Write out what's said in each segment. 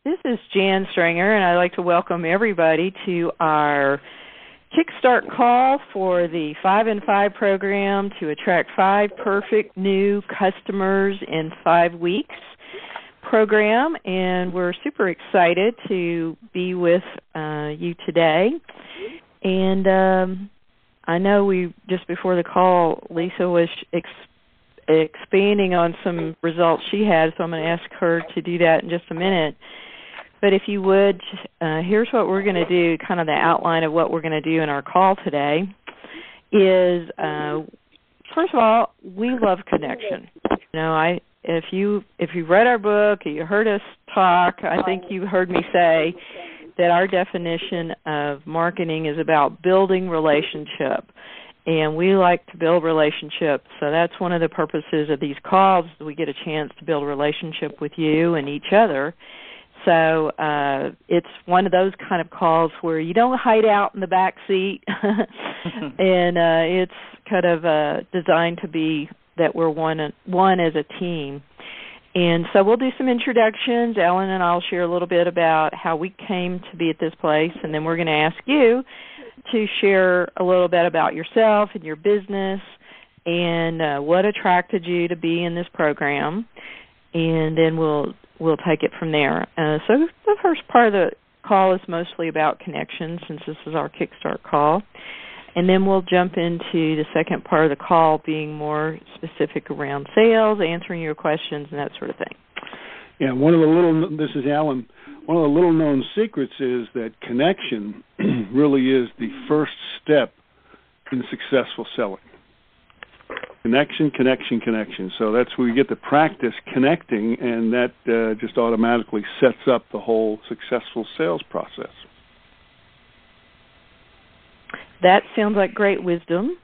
This is Jan Stringer, and I'd like to welcome everybody to our Kickstart call for the 5 in 5 program to attract 5 perfect new customers in 5 weeks program. And we're super excited to be with you today. And I know just before the call, Lisa was expanding on some results she had, so I'm going to ask her to do that in just a minute. But if you would, here's what we're going to do, kind of the outline of what we're going to do in our call today is, first of all, we love connection. You know, if you read our book or you heard us talk, I think you heard me say that our definition of marketing is about building relationship. And we like to build relationships, so that's one of the purposes of these calls. We get a chance to build a relationship with you and each other. So it's one of those kind of calls where you don't hide out in the back seat, and it's kind of designed to be that we're one as a team. And so we'll do some introductions. Ellen and I will share a little bit about how we came to be at this place, and then we're going to ask you to share a little bit about yourself and your business and what attracted you to be in this program, and then we'll take it from there. So the first part of the call is mostly about connections, since this is our Kickstart call. And then we'll jump into the second part of the call being more specific around sales, answering your questions, and that sort of thing. Yeah, this is Alan. One of the little-known secrets is that connection really is the first step in successful selling. Connection, connection, connection. So that's where we get to practice connecting, and that just automatically sets up the whole successful sales process. That sounds like great wisdom.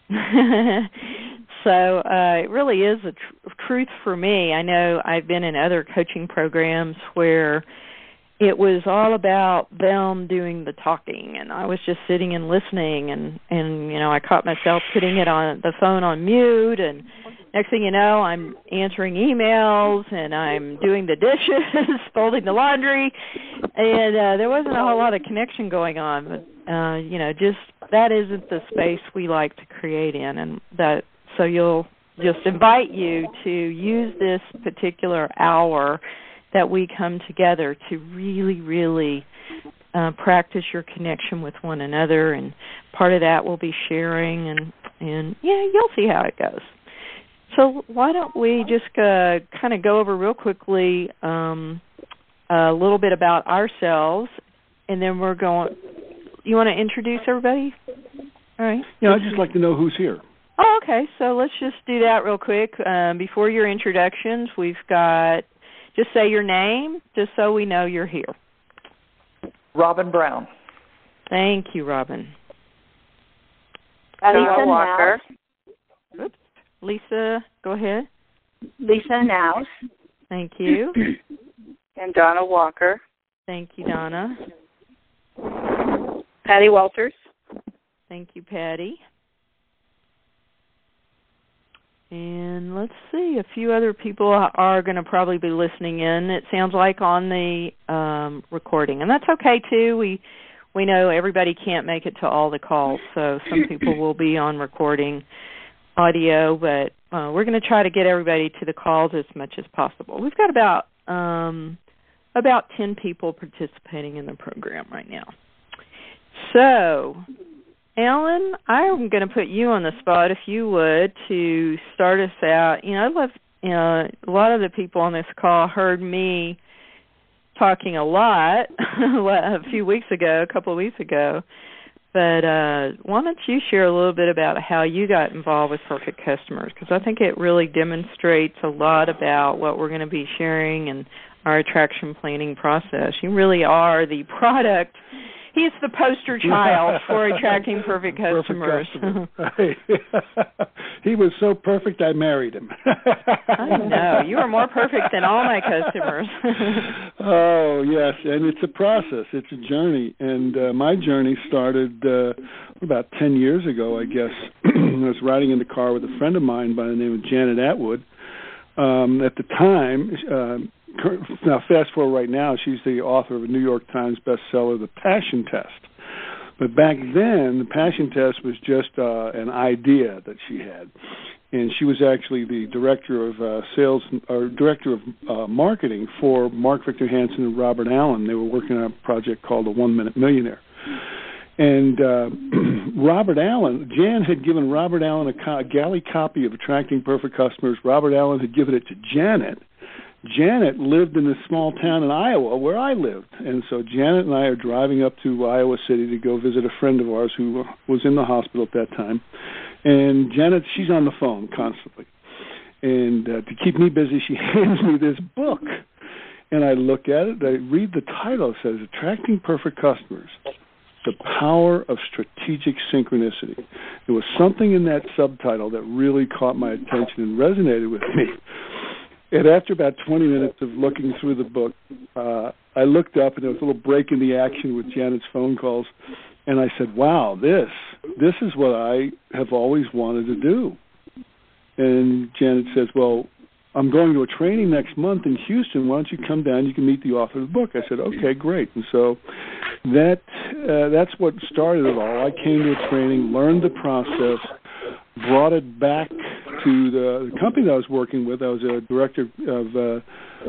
So it really is a truth for me. I know I've been in other coaching programs where it was all about them doing the talking, and I was just sitting and listening, and you know, I caught myself putting it on the phone on mute, and next thing you know, I'm answering emails, and I'm doing the dishes, folding the laundry, and there wasn't a whole lot of connection going on, but you know, just that isn't the space we like to create in, and that so you'll just invite you to use this particular hour that we come together to really, really practice your connection with one another, and part of that will be sharing, and yeah, you'll see how it goes. So why don't we just kind of go over real quickly a little bit about ourselves, and then we're going. You want to introduce everybody? All right. Yeah, I'd just like to know who's here. Oh, okay. So let's just do that real quick. Before your introductions, we've got. Just say your name, just so we know you're here. Robin Brown. Thank you, Robin. Lisa Walker. Oops. Lisa, go ahead. Lisa Naus. Thank you. And Donna Walker. Thank you, Donna. Patty Walters. Thank you, Patty. And let's see, a few other people are going to probably be listening in, it sounds like, on the recording. And that's okay, too. We know everybody can't make it to all the calls, so some people will be on recording audio, but we're going to try to get everybody to the calls as much as possible. We've got about 10 people participating in the program right now. So, Alan, I'm going to put you on the spot, if you would, to start us out. You know, a lot of the people on this call heard me talking a lot a couple of weeks ago. But why don't you share a little bit about how you got involved with Perfect Customers? Because I think it really demonstrates a lot about what we're going to be sharing in our attraction planning process. You really are the product. He's the poster child for attracting perfect customers. He was so perfect, I married him. I know. You are more perfect than all my customers. Oh, yes, and it's a process. It's a journey. And my journey started about 10 years ago, I guess. I was riding in the car with a friend of mine by the name of Janet Atwood. At the time, now fast forward right now, she's the author of a New York Times bestseller, The Passion Test. But back then, the Passion Test was just an idea that she had. And she was actually the director of sales, or director of marketing for Mark Victor Hansen and Robert Allen. They were working on a project called The 1 Minute Millionaire. And Robert Allen, Jan had given Robert Allen a galley copy of Attracting Perfect Customers. Robert Allen had given it to Janet. Janet lived in this small town in Iowa where I lived. And so Janet and I are driving up to Iowa City to go visit a friend of ours who was in the hospital at that time. And Janet, she's on the phone constantly. And to keep me busy, she hands me this book. And I look at it, I read the title. It says, Attracting Perfect Customers, The Power of Strategic Synchronicity. There was something in that subtitle that really caught my attention and resonated with me. And after about 20 minutes of looking through the book, I looked up, and there was a little break in the action with Janet's phone calls. And I said, wow, this is what I have always wanted to do. And Janet says, well, I'm going to a training next month in Houston. Why don't you come down? You can meet the author of the book. I said, okay, great. And so that's what started it all. I came to a training, learned the process, brought it back to the company that I was working with. I was a director of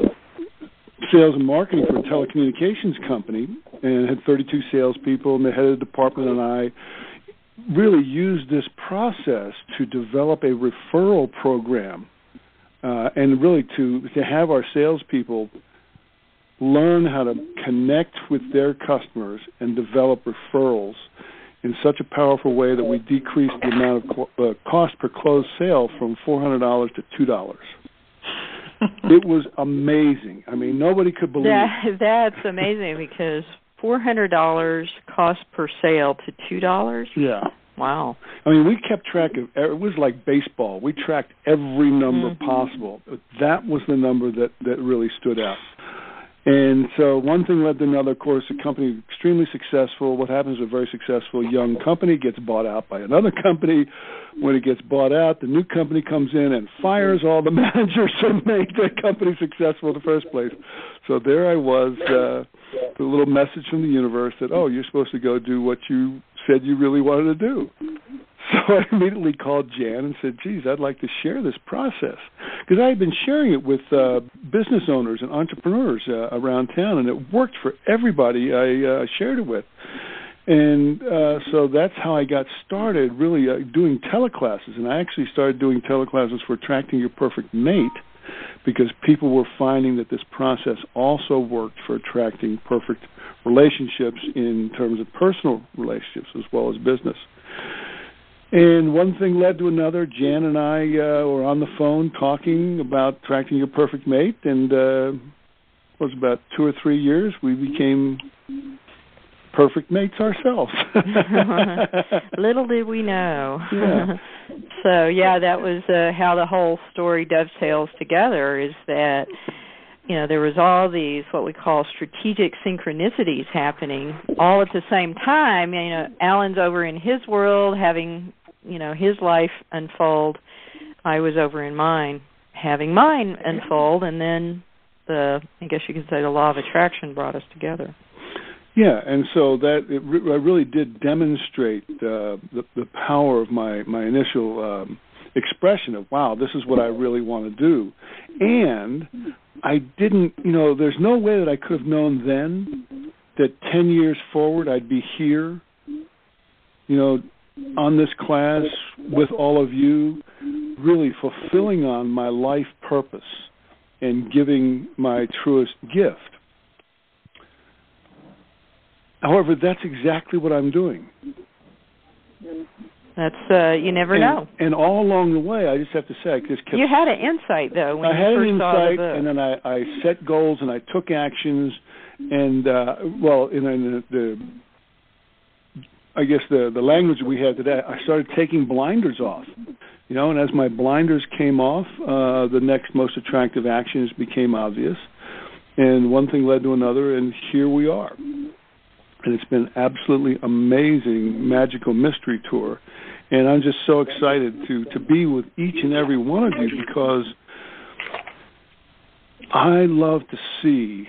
sales and marketing for a telecommunications company, and had 32 salespeople, and the head of the department and I really used this process to develop a referral program, and really to have our salespeople learn how to connect with their customers and develop referrals in such a powerful way that we decreased the amount of cost per closed sale from $400 to $2. It was amazing. I mean, nobody could believe it. That's amazing, because $400 cost per sale to $2? Yeah. Wow. I mean, we kept track of, it was like baseball. We tracked every number possible. But that was the number that really stood out. And so one thing led to another. Of course, the company extremely successful. What happens is a very successful young company gets bought out by another company. When it gets bought out, the new company comes in and fires all the managers who made that company successful in the first place. So there I was, with a little message from the universe that, oh, you're supposed to go do what you said you really wanted to do. So I immediately called Jan and said, geez, I'd like to share this process. Because I had been sharing it with business owners and entrepreneurs around town, and it worked for everybody I shared it with. And so that's how I got started, really doing teleclasses. And I actually started doing teleclasses for Attracting Your Perfect Mate, because people were finding that this process also worked for attracting perfect relationships in terms of personal relationships as well as business. And one thing led to another. Jan and I were on the phone talking about attracting your perfect mate, and it was about 2 or 3 years we became perfect mates ourselves. Little did we know. Yeah. So, yeah, that was how the whole story dovetails together, is that, you know, there was all these what we call strategic synchronicities happening all at the same time. You know, Alan's over in his world having, you know, his life unfold. I was over in mine having mine unfold, and then I guess you could say the law of attraction brought us together. Yeah, and so that I really did demonstrate the power of my initial expression of, wow, this is what I really want to do. And I didn't, you know, there's no way that I could have known then that 10 years forward I'd be here, you know, on this class with all of you, really fulfilling on my life purpose and giving my truest gift. However, that's exactly what I'm doing. That's you never know. And all along the way, I just have to say, I just kept. You had an insight though when I had first an saw the insight, book. and then I set goals and I took actions, and I guess the language we have today, I started taking blinders off. You know, and as my blinders came off, the next most attractive actions became obvious, and one thing led to another, and here we are. And it's been absolutely amazing, magical mystery tour. And I'm just so excited to be with each and every one of you, because I love to see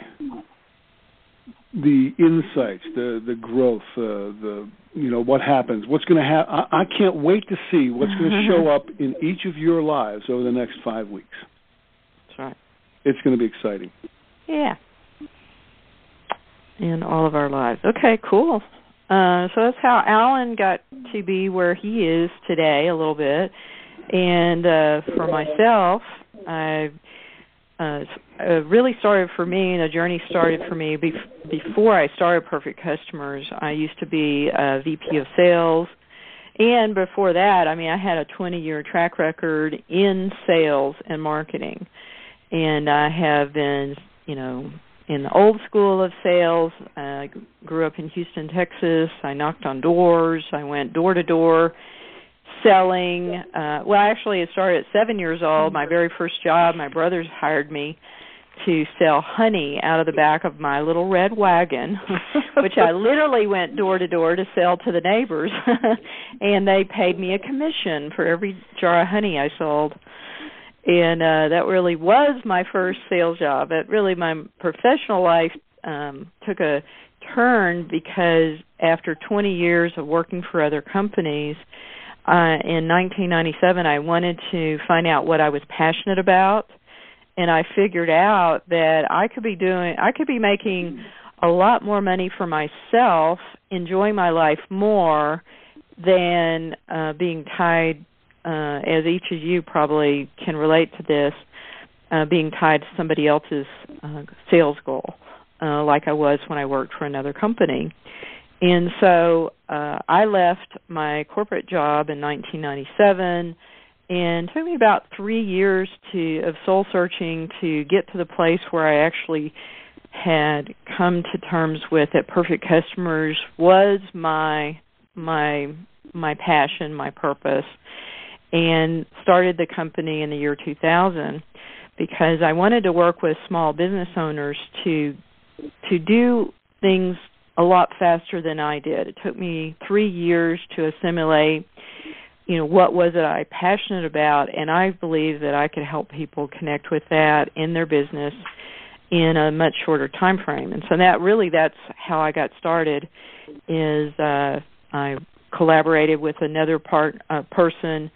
the insights, the growth, what happens, what's going to happen. I can't wait to see what's going to show up in each of your lives over the next 5 weeks. That's right. It's going to be exciting. Yeah. In all of our lives. Okay, cool. So that's how Alan got to be where he is today a little bit. And for myself, really started for me, and the journey started for me before I started Perfect Customers. I used to be a VP of sales, and before that, I had a 20-year track record in sales and marketing, and I have been, in the old school of sales. I grew up in Houston, Texas. I knocked on doors. I went door to door selling. Actually, it started at 7 years old. My very first job, my brothers hired me to sell honey out of the back of my little red wagon, which I literally went door to door to sell to the neighbors, and they paid me a commission for every jar of honey I sold. And that really was my first sales job. My professional life took a turn because after 20 years of working for other companies, in 1997, I wanted to find out what I was passionate about, and I figured out that I could be making a lot more money for myself, enjoying my life more than being tied, as each of you probably can relate to this, being tied to somebody else's sales goal, like I was when I worked for another company. And so I left my corporate job in 1997, and it took me about 3 years of soul searching to get to the place where I actually had come to terms with that Perfect Customers was my passion, my purpose, and started the company in the year 2000 because I wanted to work with small business owners to do things a lot faster than I did. It took me 3 years to assimilate, what was it I was passionate about, and I believe that I could help people connect with that in their business in a much shorter time frame. And so that's how I got started, is I collaborated with another person,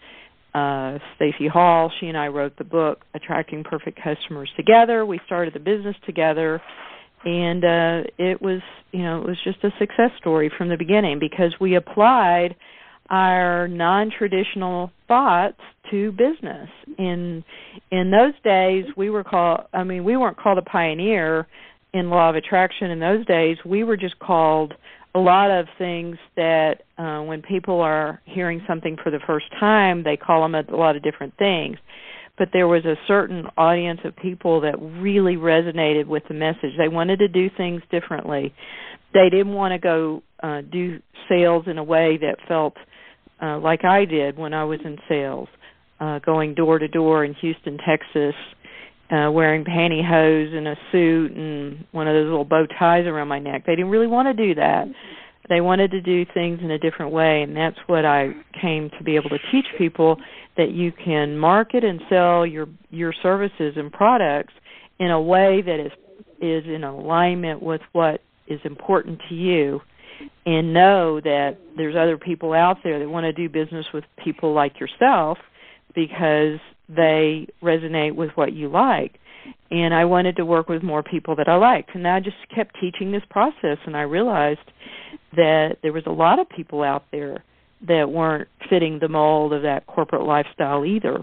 Stacy Hall. She and I wrote the book, Attracting Perfect Customers, together. We started the business together. And it was just a success story from the beginning because we applied our non-traditional thoughts to business. In those days, we weren't called a pioneer in law of attraction. In those days, we were just called a lot of things that when people are hearing something for the first time, they call them a lot of different things. But there was a certain audience of people that really resonated with the message. They wanted to do things differently. They didn't want to go do sales in a way that felt like I did when I was in sales, going door to door in Houston, Texas, wearing pantyhose and a suit and one of those little bow ties around my neck. They didn't really want to do that. They wanted to do things in a different way, and that's what I came to be able to teach people, that you can market and sell your services and products in a way that is in alignment with what is important to you, and know that there's other people out there that want to do business with people like yourself because they resonate with what you like. And I wanted to work with more people that I liked. And I just kept teaching this process, and I realized that there was a lot of people out there that weren't fitting the mold of that corporate lifestyle either.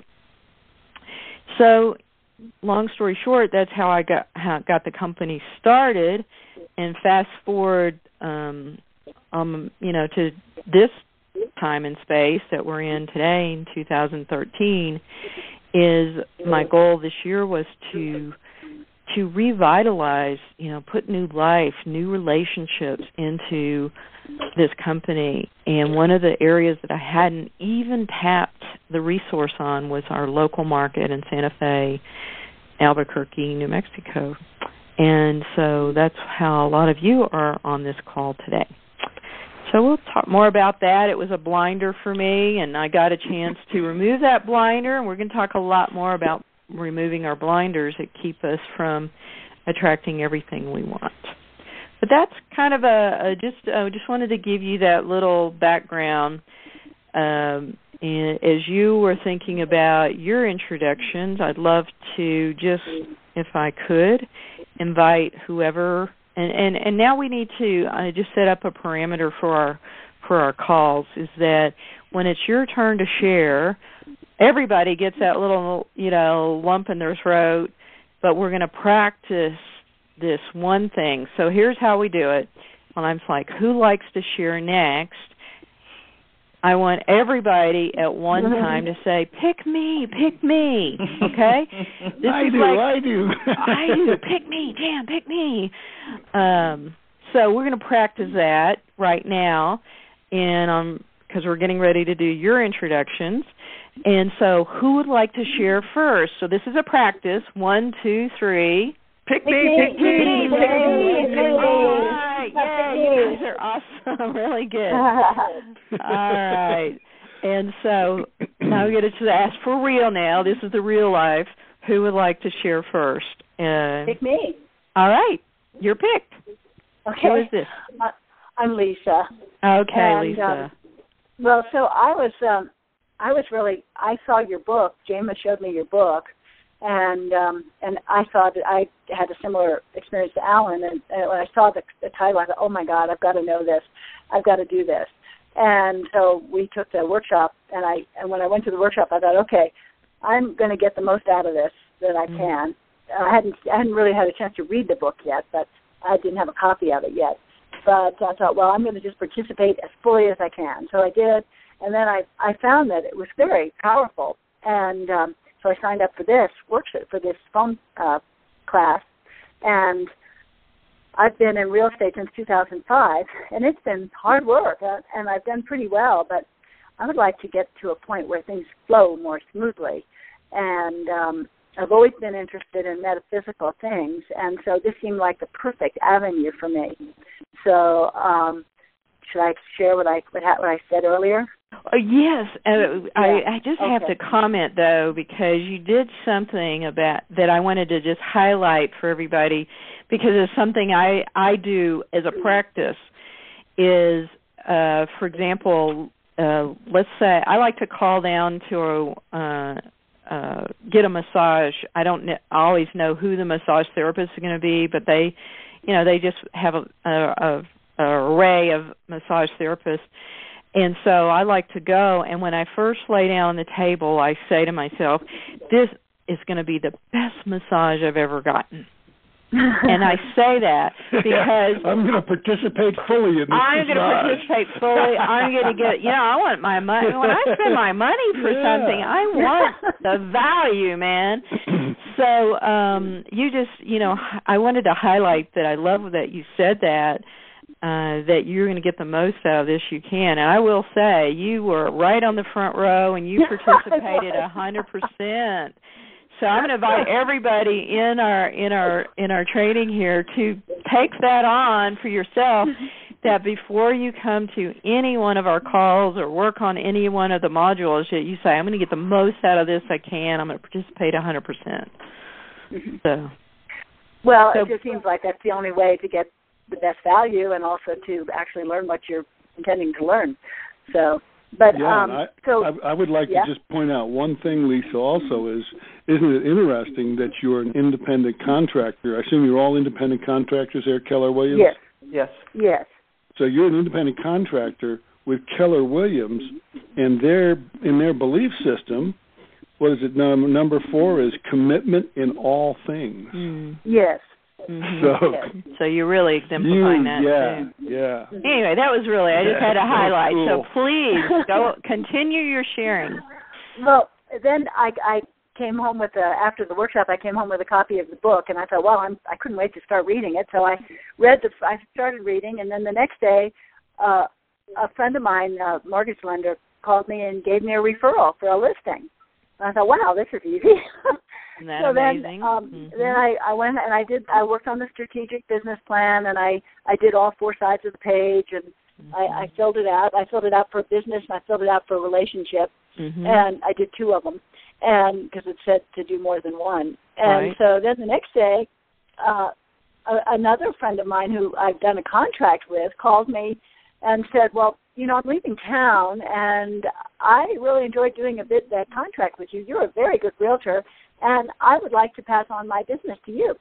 So, long story short, that's how I got the company started. And fast forward, to this time and space that we're in today in 2013, is my goal this year was to revitalize, put new life, new relationships into this company. And one of the areas that I hadn't even tapped the resource on was our local market in Santa Fe, Albuquerque, New Mexico. And so that's how a lot of you are on this call today. So we'll talk more about that. It was a blinder for me, and I got a chance to remove that blinder, and we're going to talk a lot more about removing our blinders that keep us from attracting everything we want. But that's kind of just wanted to give you that little background. And as you were thinking about your introductions, I'd love to just, if I could, invite whoever. And now we need to just set up a parameter for our calls. Is that when it's your turn to share, everybody gets that little lump in their throat, but we're going to practice this one thing. So here's how we do it. When I'm like, who likes to share next? I want everybody at one time to say, pick me, okay? I do. Pick me, Jan, pick me. So we're going to practice that right now, and because we're getting ready to do your introductions. And so who would like to share first? So this is a practice. 1, 2, 3. Pick me. All right. Yay, you guys are awesome. Really good. All right. And so now we get to ask for real now. This is the real life. Who would like to share first? Pick me. All right. You're picked. Okay. Who is this? I'm Lisa. Okay, and, Lisa. So I saw your book. Jama showed me your book. And I thought that I had a similar experience to Alan. And when I saw the title, I thought, oh, my God, I've got to know this. I've got to do this. And so we took the workshop, and when I went to the workshop, I thought, okay, I'm going to get the most out of this that I can. I hadn't really had a chance to read the book yet, but I didn't have a copy of it yet. But I thought, well, I'm going to just participate as fully as I can. So I did, and then I found that it was very powerful. And so I signed up for this workshop, for this phone class, and I've been in real estate since 2005, and it's been hard work, and I've done pretty well, but I would like to get to a point where things flow more smoothly. And I've always been interested in metaphysical things, and so this seemed like the perfect avenue for me. So should I share what I said earlier? Yes. I just have to comment, though, because you did something about that I wanted to just highlight for everybody, because it's something I do as a practice is, for example, let's say I like to call down to get a massage. I don't always know who the massage therapist is going to be, but they just have a array of massage therapists. And so I like to go, and when I first lay down on the table, I say to myself, this is going to be the best massage I've ever gotten. And I say that because I'm going to participate fully in this I'm going to participate fully. I'm going to get, I want my money. When I spend my money for something, I want the value, man. So you just, I wanted to highlight that. I love that you said that. That you're going to get the most out of this you can. And I will say, you were right on the front row, and you participated 100%. So I'm going to invite everybody in our training here to take that on for yourself, that before you come to any one of our calls or work on any one of the modules, that you say, I'm going to get the most out of this I can. I'm going to participate 100%. So, it just seems like that's the only way to get the best value, and also to actually learn what you're intending to learn. So, but I would like to just point out one thing, Lisa. Also, isn't it interesting that you're an independent contractor? I assume you're all independent contractors there, Keller Williams. Yes. So you're an independent contractor with Keller Williams, and in their belief system, what is it? Number 4 is commitment in all things. Yes. Mm-hmm. So you're really exemplifying that too. Yeah. Anyway, that was really, I just had to highlight. Cool. So please continue your sharing. Well, then I came home after the workshop, I came home with a copy of the book, and I thought, I couldn't wait to start reading it. So I started reading, and then the next day, a friend of mine, a mortgage lender, called me and gave me a referral for a listing. And I thought, wow, this is easy. Isn't that amazing? Then I went and I worked on the strategic business plan, and I did all 4 sides of the page, and I filled it out. I filled it out for business, and I filled it out for relationship, and I did 2 of them. and because it said to do more than one. And right. so then the next day, another friend of mine who I've done a contract with called me and said, well, you know, I'm leaving town, and I really enjoyed doing that contract with you. You're a very good realtor, and I would like to pass on my business to you.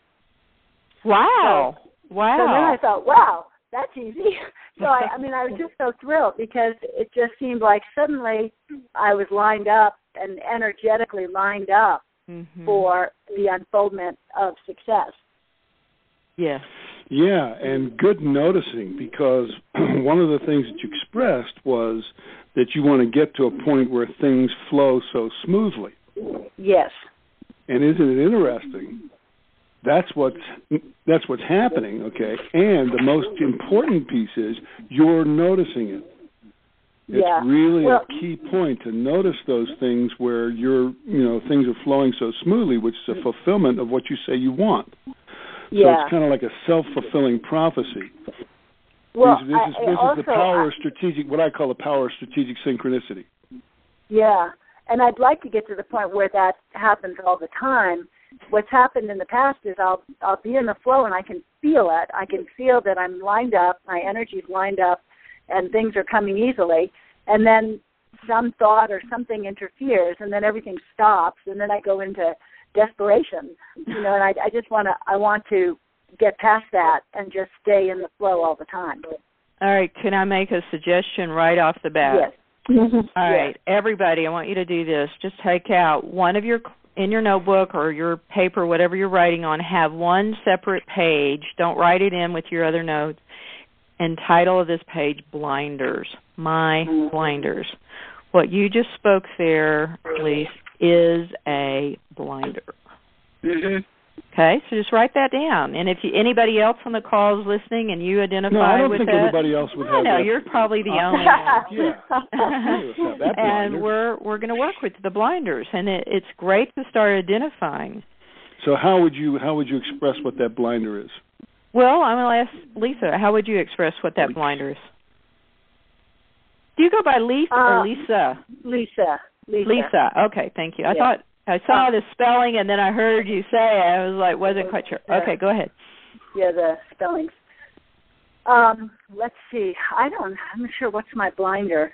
Wow. So then I thought, wow, that's easy. So, I mean, I was just so thrilled because it just seemed like suddenly I was lined up and energetically lined up for the unfoldment of success. Yes. Yeah, and good noticing, because one of the things that you expressed was that you want to get to a point where things flow so smoothly. Yes. And isn't it interesting? That's what's happening, okay? And the most important piece is you're noticing it. It's really a key point to notice those things where things are flowing so smoothly, which is a fulfillment of what you say you want. So it's kind of like a self-fulfilling prophecy. Well, this is the power of strategic, what I call the power of strategic synchronicity. Yeah, and I'd like to get to the point where that happens all the time. What's happened in the past is I'll be in the flow and I can feel it. I can feel that I'm lined up, my energy's lined up, and things are coming easily. And then some thought or something interferes, and then everything stops, and then I go into desperation, and I want to get past that and just stay in the flow all the time. All right, can I make a suggestion right off the bat? Yes. All right, everybody, I want you to do this. Just take out one of in your notebook or your paper, whatever you're writing on, have one separate page. Don't write it in with your other notes. And title of this page, Blinders, My Blinders. What you just spoke there, Lise, is a blinder. Okay, so just write that down. And if anybody else on the call is listening and you identify with that. No, I don't think everybody else would have that. No, you're probably the only one. Yeah. And we're going to work with the blinders, and it's great to start identifying. So how would you express what that blinder is? Well, I'm going to ask Lisa, how would you express what that blinder is? Do you go by Lisa or Lisa? Lisa. Okay, thank you. I thought I saw the spelling and then I heard you say it. I was like, wasn't quite sure. Okay, go ahead. Yeah, the spellings. Let's see. I'm not sure what's my blinder.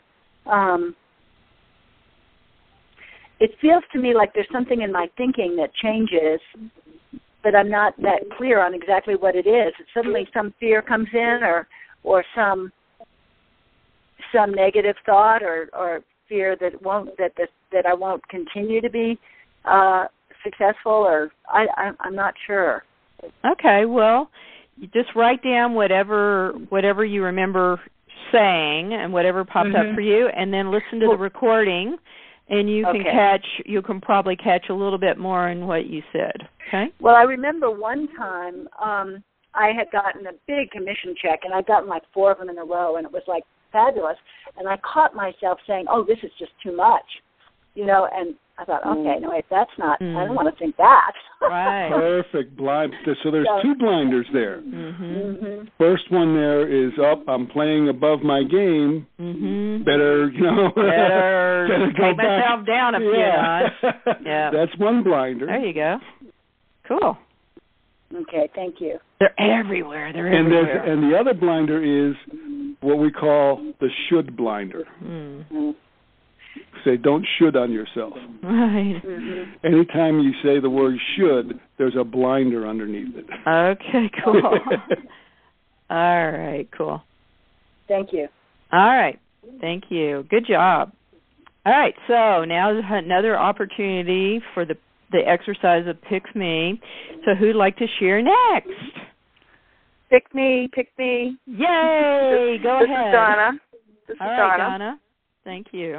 It feels to me like there's something in my thinking that changes, but I'm not that clear on exactly what it is. Suddenly some fear comes in or some negative thought or fear that I won't continue to be successful, or I'm not sure. Okay, well, you just write down whatever you remember saying and whatever pops up for you, and then listen to the recording, and you can probably catch a little bit more in what you said. Okay. Well, I remember one time I had gotten a big commission check, and I'd gotten like 4 of them in a row, and it was like fabulous. And I caught myself saying, "Oh, this is just too much," And I thought, okay, no, wait, that's not. I don't want to think that. Right. Perfect. Blind. So there's 2 blinders there. First one there is up. I'm playing above my game. Better, better go take myself down a few notches. Yeah. That's one blinder. There you go. Cool. Okay, thank you. They're everywhere. And the other blinder is what we call the should blinder. Say, don't should on yourself. Right. Anytime you say the word should, there's a blinder underneath it. Okay, cool. All right, cool. Thank you. All right, thank you. Good job. All right, so now another opportunity for the exercise of Pick Me. So who'd like to share next? Pick me. Yay! Go ahead. This is Donna. All right, Donna. Thank you.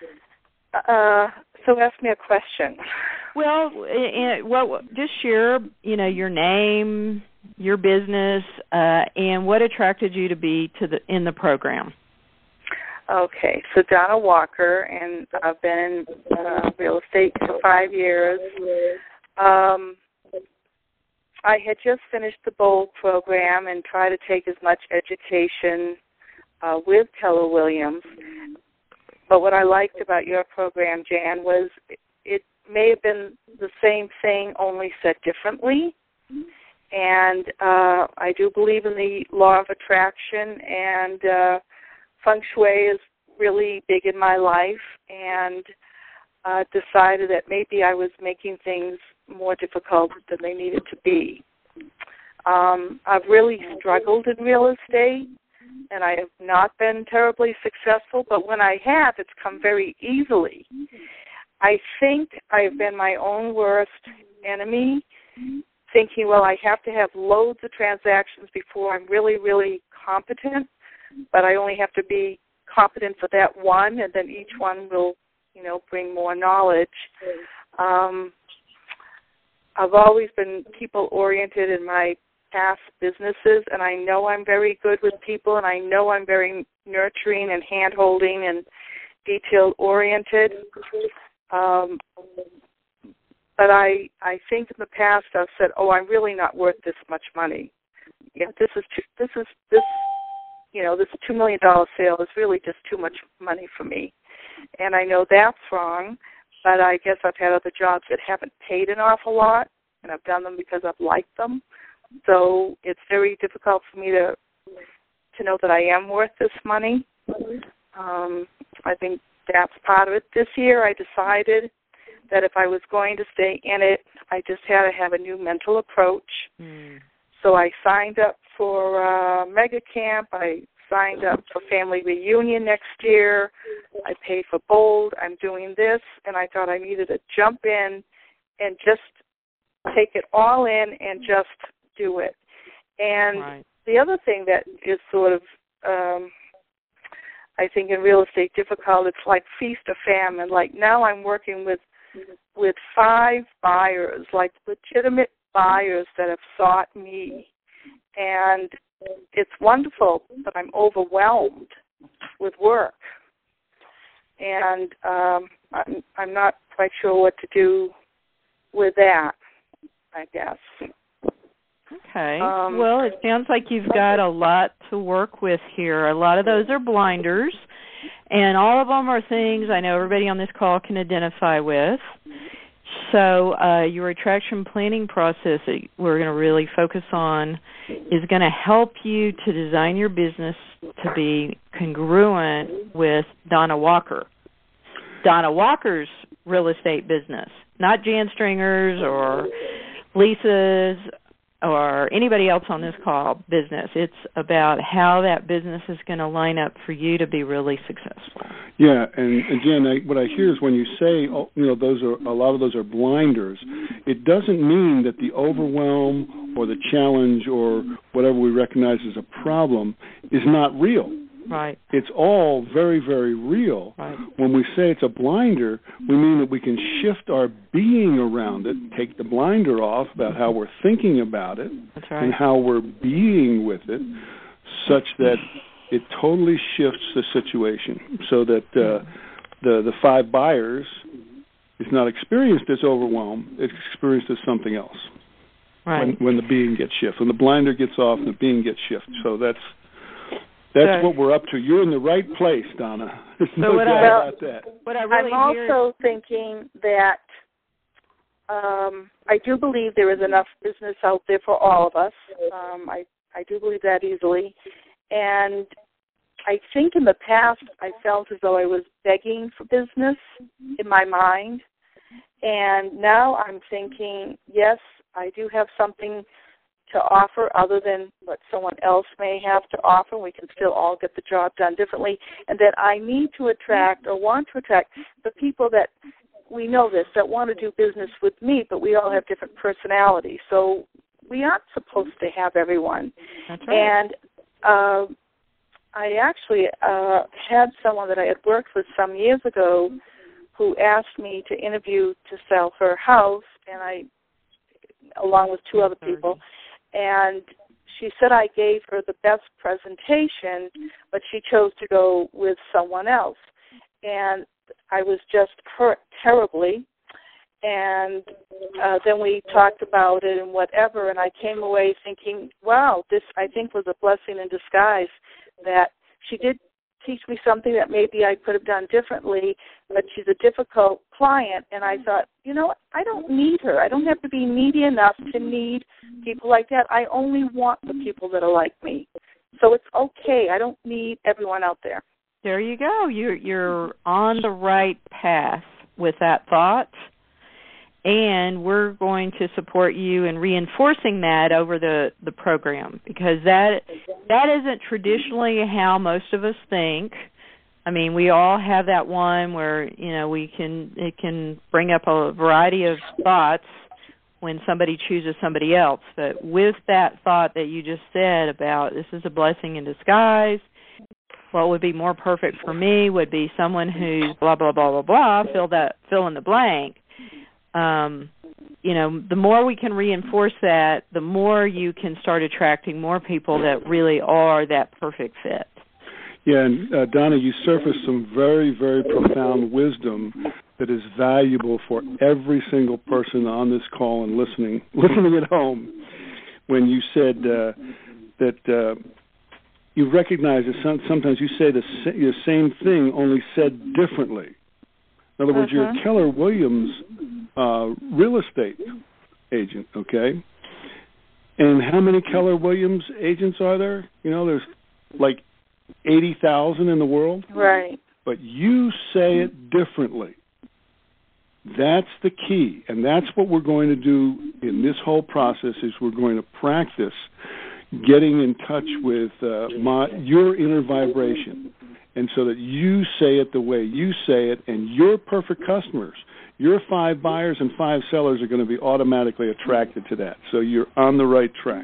So ask me a question. Well, just share, your name, your business, and what attracted you to be in the program. Okay, so Donna Walker, and I've been in real estate for 5 years. I had just finished the BOLD program and tried to take as much education with Keller Williams. But what I liked about your program, Jan, was it may have been the same thing, only said differently. And I do believe in the law of attraction, and feng shui is really big in my life, and decided that maybe I was making things more difficult than they needed to be. I've really struggled in real estate, and I have not been terribly successful, but when I have, it's come very easily. I think I've been my own worst enemy, thinking, well, I have to have loads of transactions before I'm really, really competent, but I only have to be competent for that one, and then each one will, bring more knowledge. I've always been people-oriented in my past businesses, and I know I'm very good with people, and I know I'm very nurturing and hand-holding and detail-oriented. But I think in the past I've said, I'm really not worth this much money. This $2 million sale is really just too much money for me. And I know that's wrong, but I guess I've had other jobs that haven't paid an awful lot, and I've done them because I've liked them. So it's very difficult for me to know that I am worth this money. I think that's part of it. This year I decided that if I was going to stay in it, I just had to have a new mental approach. So I signed up for Mega Camp. I signed up for Family Reunion next year. I paid for Bold. I'm doing this, and I thought I needed to jump in and just take it all in and just do it. And the other thing that is sort of, I think in real estate difficult, it's like feast or famine. Like now I'm working with 5 buyers, like legitimate buyers that have sought me. And it's wonderful, but I'm overwhelmed with work. And I'm not quite sure what to do with that, I guess. Okay. Well, it sounds like you've got a lot to work with here. A lot of those are blinders, and all of them are things I know everybody on this call can identify with. So your attraction planning process that we're going to really focus on is going to help you to design your business to be congruent with Donna Walker. Donna Walker's real estate business, not Jan Stringer's or Lisa's or anybody else on this call business. It's about how that business is going to line up for you to be really successful. Yeah, and Jan, what I hear is when you say, those are a lot of those are blinders, it doesn't mean that the overwhelm or the challenge or whatever we recognize as a problem is not real. Right. It's all very, very real. Right. When we say it's a blinder, we mean that we can shift our being around it, take the blinder off about how we're thinking about it. That's right. And how we're being with it, such that it totally shifts the situation, so that the 5 buyers is not experienced as overwhelm, it's experienced as something else. Right. When the being gets shifted, when the blinder gets off and the being gets shifted. So that's what we're up to. You're in the right place, Donna. No doubt about that. I'm also thinking that I do believe there is enough business out there for all of us. I do believe that easily. And I think in the past I felt as though I was begging for business in my mind. And now I'm thinking, yes, I do have something to offer other than what someone else may have to offer. We can still all get the job done differently. And that I need to attract or want to attract the people that, we know this, that want to do business with me, but we all have different personalities. So we aren't supposed to have everyone. That's right. And I actually had someone that I had worked with some years ago who asked me to interview to sell her house, and I, along with 2 other people, and she said I gave her the best presentation, but she chose to go with someone else. And I was just hurt terribly. And then we talked about it and whatever, and I came away thinking, wow, this I think was a blessing in disguise that she did teach me something that maybe I could have done differently, but she's a difficult client. And I thought, you know what, I don't need her. I don't have to be needy enough to need people like that. I only want the people that are like me. So it's okay. I don't need everyone out there. There you go. You're on the right path with that thought. And we're going to support you in reinforcing that over the program, because that isn't traditionally how most of us think. I mean, we all have that one where, it can bring up a variety of thoughts when somebody chooses somebody else. But with that thought that you just said about this is a blessing in disguise, what would be more perfect for me would be someone who's blah, blah, blah, blah, blah, fill in the blank. The more we can reinforce that, the more you can start attracting more people that really are that perfect fit. Yeah, and Donna, you surfaced some very, very profound wisdom that is valuable for every single person on this call and listening at home. When you said that you recognize that sometimes you say the same thing, only said differently. In other words, you're a Keller Williams real estate agent, okay? And how many Keller Williams agents are there? There's like 80,000 in the world. Right. But you say it differently. That's the key, and that's what we're going to do in this whole process is we're going to practice getting in touch with your inner vibration, and so that you say it the way you say it, and your perfect customers, your 5 buyers and 5 sellers are going to be automatically attracted to that. So you're on the right track.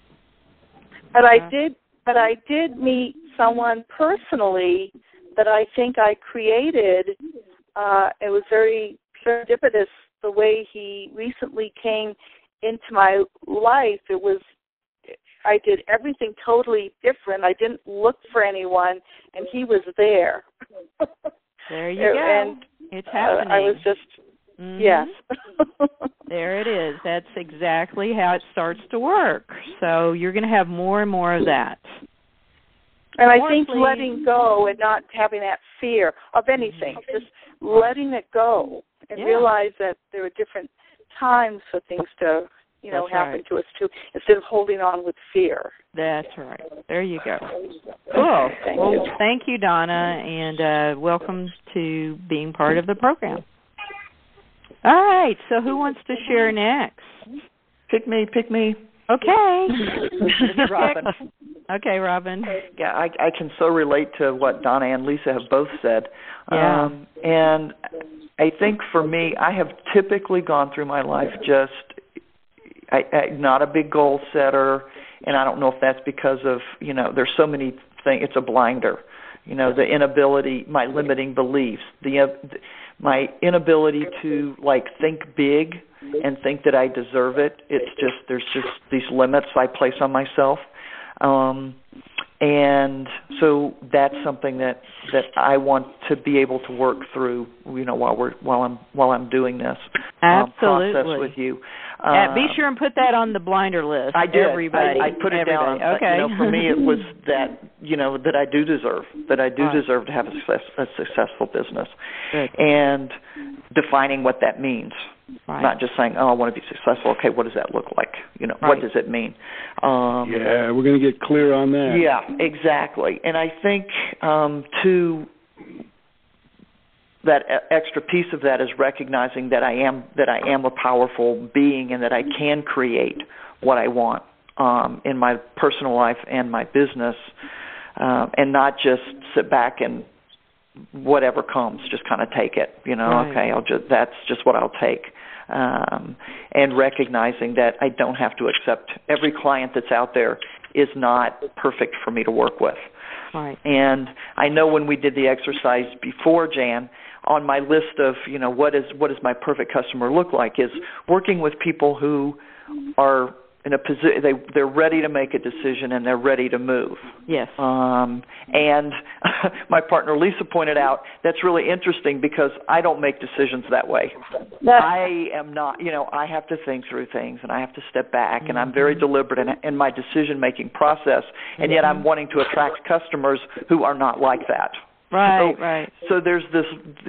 But I did meet someone personally that I think I created. It was very serendipitous the way he recently came into my life. I did everything totally different. I didn't look for anyone, and he was there. There you go. And it's happening. I was just, yes. There it is. That's exactly how it starts to work. So you're going to have more and more of that. And I think letting go and not having that fear of anything, just letting it go and realize that there are different times for things to happen to us too, instead of holding on with fear. That's right. There you go. Cool. Thank you, Donna, and welcome to being part of the program. All right, so who wants to share next? Pick me. Okay. Robin. Okay, Robin. Yeah, I can so relate to what Donna and Lisa have both said. Yeah. And I think for me, I have typically gone through my life just not a big goal setter, and I don't know if that's because of, there's so many things, it's a blinder, the inability, my limiting beliefs, my inability to, think big and think that I deserve it. There's just these limits I place on myself. And so that's something that I want to be able to work through, while I'm doing this process with you. Be sure and put that on the blinder list. I did. Everybody. I put it down. Okay. For me, it was that that I do deserve to have a successful business, Good. and defining what that means. Right. Not just saying, I want to be successful. Okay, what does that look like? What does it mean? We're going to get clear on that. Yeah, exactly. And I think, too, that extra piece of that is recognizing that I am a powerful being and that I can create what I want in my personal life and my business, and not just sit back and whatever comes, just kind of take it. Right. Okay, that's just what I'll take. And recognizing that I don't have to accept every client that's out there is not perfect for me to work with. Right. And I know when we did the exercise before, Jan, on my list of, what does my perfect customer look like, is working with people who are in a position, they're ready to make a decision and they're ready to move. Yes. And my partner Lisa pointed out that's really interesting because I don't make decisions that way. I am not, I have to think through things and I have to step back, and I'm very deliberate in my decision-making process, and yet I'm wanting to attract customers who are not like that. Right. So there's this.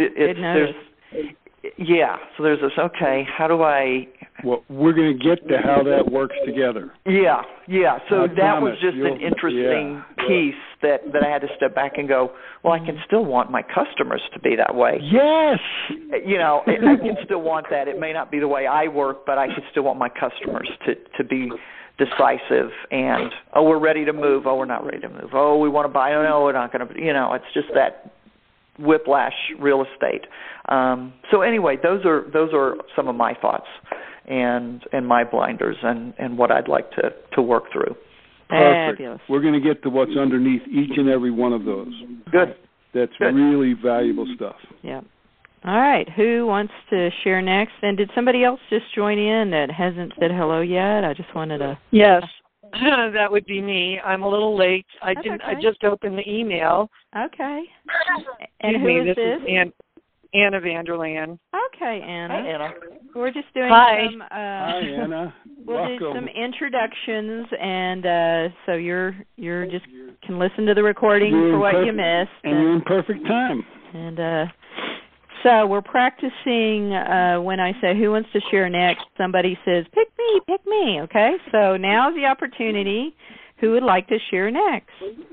So there's this. Okay, how do I? Well, we're going to get to how that works together. Yeah. So that was just an interesting piece that I had to step back and go, well, I can still want my customers to be that way. Yes. I can still want that. It may not be the way I work, but I can still want my customers to be decisive and, we're ready to move. We're not ready to move. We want to buy. No, we're not going to. It's just that whiplash real estate. So anyway, those are some of my thoughts and my blinders and what I'd like to work through. Perfect. Fabulous. We're going to get to what's underneath each and every one of those. Good. That's really valuable stuff. Yeah. All right. Who wants to share next? And did somebody else just join in that hasn't said hello yet? I just wanted to. Yes. That would be me. I'm a little late. I just opened the email. Okay. And who is this? Anna Vanderland. Okay, Anna. Hi, Anna. We're just doing some. Hi, Anna. We'll do some introductions, and so you're just can listen to the recording for what you missed. And you're in perfect time. And so we're practicing when I say who wants to share next, somebody says, pick me, okay? So now's the opportunity. Who would like to share next?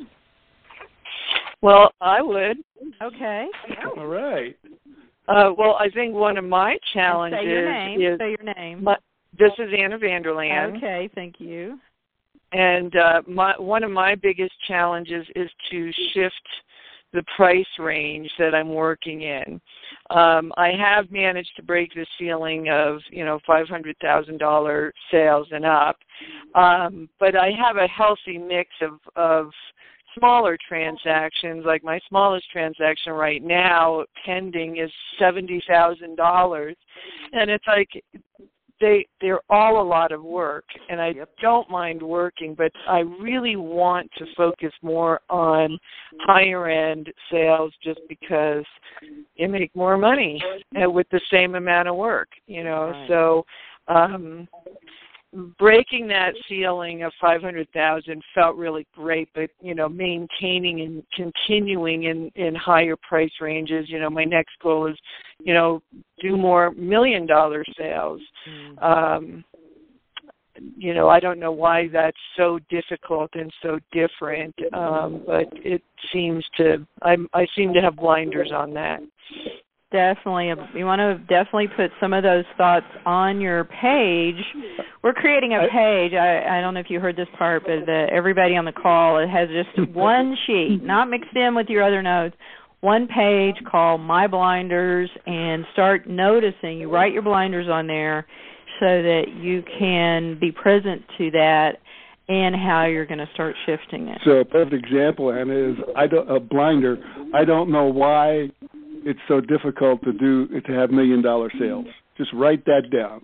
Well, I would. Okay. All right. Well, I think one of my challenges Say your name. This is Anna Vanderland. Okay, thank you. And one of my biggest challenges is to shift the price range that I'm working in. I have managed to break the ceiling of, $500,000 sales and up, but I have a healthy mix of smaller transactions. Like my smallest transaction right now pending is $70,000, and it's like they're all a lot of work, and I don't mind working, but I really want to focus more on higher end sales just because you make more money with the same amount of work, Right. So breaking that ceiling of $500,000 felt really great, but maintaining and continuing in higher price ranges. My next goal is, do more $1 million sales. I don't know why that's so difficult and so different, but it seems I seem to have blinders on that. Definitely. You want to definitely put some of those thoughts on your page. We're creating a page. I don't know if you heard this part, but everybody on the call, it has just one sheet, not mixed in with your other notes, one page called My Blinders, and start noticing. You write your blinders on there so that you can be present to that and how you're going to start shifting it. So a perfect example, Anna, is a blinder. I don't know why it's so difficult to have $1 million sales. Just write that down.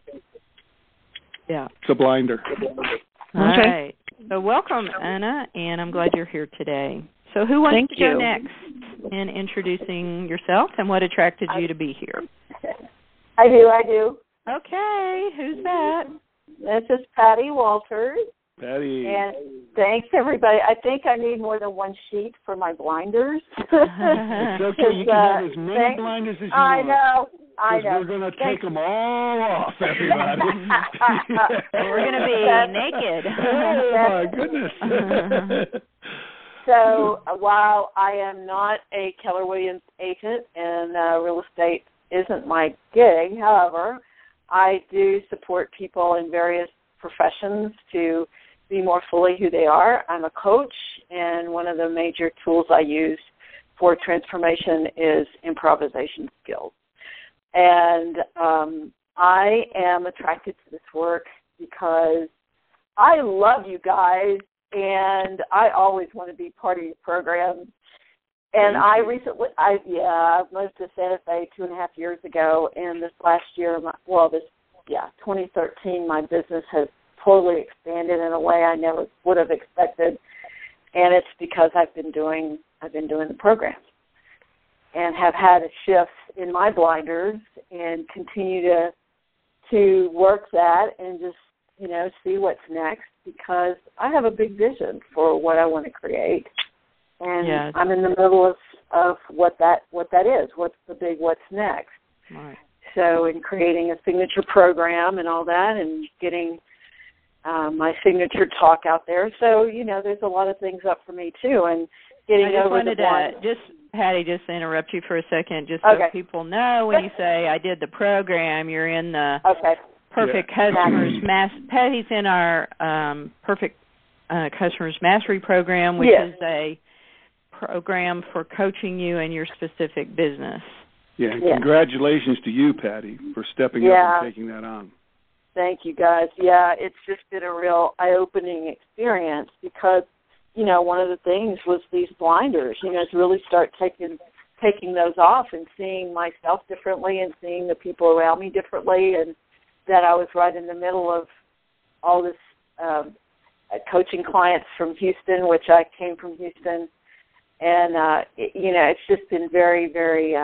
Yeah. It's a blinder. All right. So welcome, Anna, and I'm glad you're here today. So who wants to go next in introducing yourself and what attracted you to be here? I do. Okay. Who's that? This is Patty Walters. Patty. And thanks, everybody. I think I need more than one sheet for my blinders. It's okay. You can have as many blinders as you want. I know. We're going to take them all off, everybody. We're going to be naked. Oh, my goodness. So while I am not a Keller Williams agent and real estate isn't my gig, however, I do support people in various professions to be more fully who they are. I'm a coach, and one of the major tools I use for transformation is improvisation skills. And I am attracted to this work because I love you guys, and I always want to be part of your program. And I recently, I moved to Santa Fe 2.5 years ago, and this last year, 2013, my business has totally expanded in a way I never would have expected, and it's because I've been doing the program and have had a shift in my blinders and continue to work that and just, you know, see what's next, because I have a big vision for what I want to create. And yes. I'm in the middle of what that is. What's the big what's next? Right. So in creating a signature program and all that, and getting my signature talk out there. So, you know, there's a lot of things up for me too, and getting over the blind. Patty, just to interrupt you for a second, just so people know, when you say I did the program, you're in the Perfect Customers Patty's in our Perfect Customers Mastery program, which is a program for coaching you in your specific business. Yeah, and congratulations to you, Patty, for stepping up and taking that on. Thank you, guys. Yeah, it's just been a real eye-opening experience, because, you know, one of the things was these blinders, you know, to really start taking those off and seeing myself differently and seeing the people around me differently, and that I was right in the middle of all this coaching clients from Houston, which I came from Houston. And, you know, it's just been very, very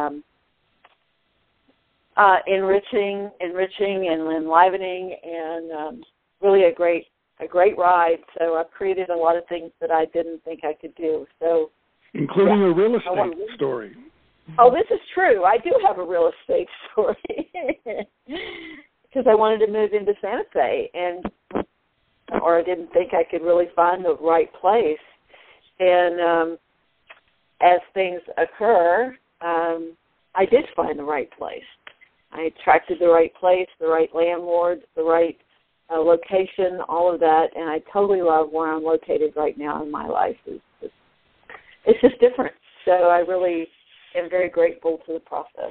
enriching and enlivening, and really a great ride. So I've created a lot of things that I didn't think I could do. So, including a real estate story. Oh, this is true. I do have a real estate story, because I wanted to move into Santa Fe, or I didn't think I could really find the right place. And as things occur, I did find the right place. I attracted the right place, the right landlord, the right location, all of that, and I totally love where I'm located right now in my life. It's just different. So I really am very grateful to the process.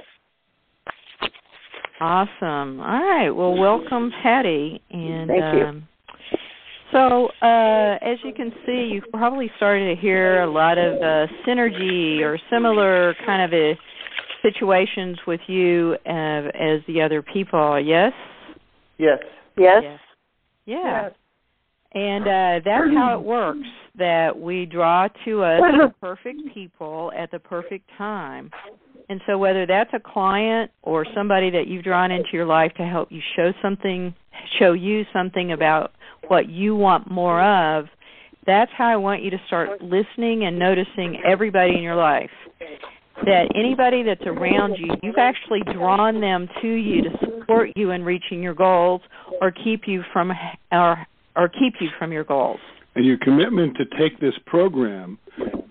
Awesome. All right. Well, welcome, Patty. And thank you. So, as you can see, you've probably started to hear a lot of synergy or similar kind of situations with you as the other people, yes? Yes. Yes. Yes. Yeah. Yes. And that's how it works, that we draw to us the perfect people at the perfect time. And so whether that's a client or somebody that you've drawn into your life to help you show you something about what you want more of, that's how I want you to start listening and noticing everybody in your life. That anybody that's around you, you've actually drawn them to you to support you in reaching your goals, or keep you from your goals. And your commitment to take this program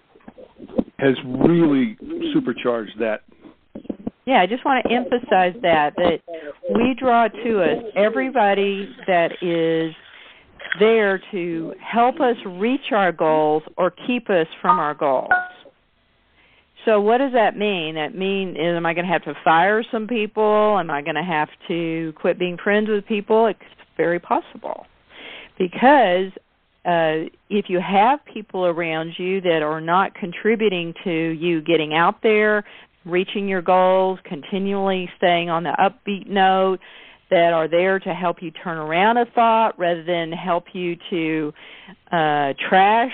has really supercharged that. Yeah, I just want to emphasize that we draw to us everybody that is there to help us reach our goals or keep us from our goals. So what does that mean? That am I going to have to fire some people? Am I going to have to quit being friends with people? It's very possible. Because if you have people around you that are not contributing to you getting out there, reaching your goals, continually staying on the upbeat note, that are there to help you turn around a thought rather than help you to trash,